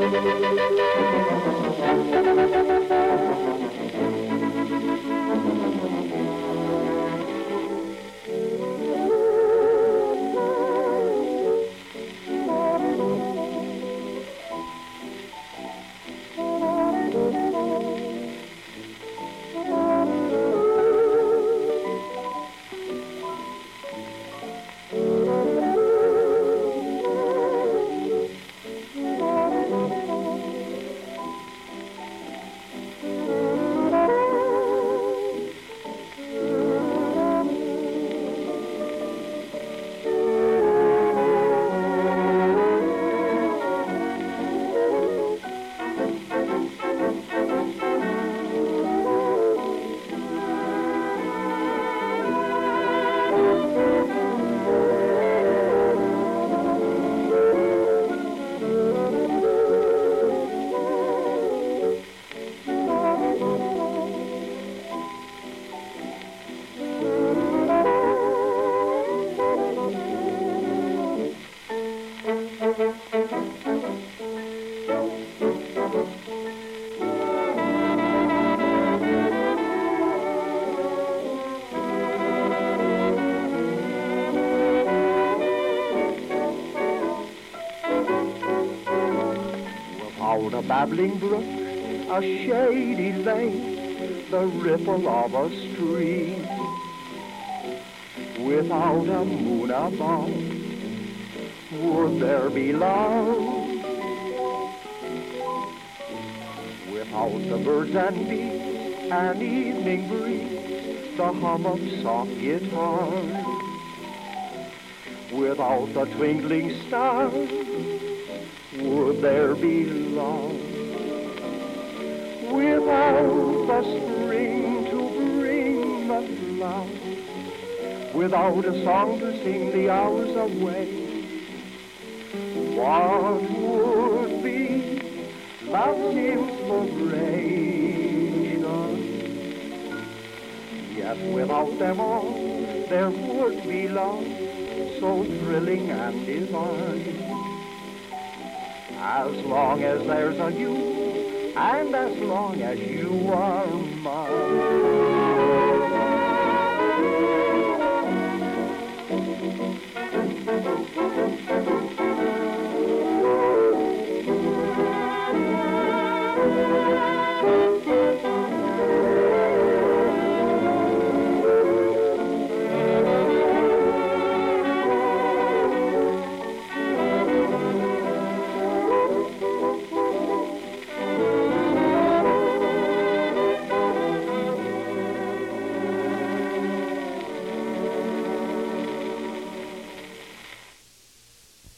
Without a babbling brook, a shady lane, the ripple of a stream. Without a moon above, would there be love? Without the birds and bees, an evening breeze, the hum of soft guitars. Without the twinkling stars, would there be love? Without the spring to bring the flowers, without a song to sing the hours away, what would be love's inspiration? Yet without them all, there would be love so thrilling and divine. As long as there's a you, and as long as you are mine.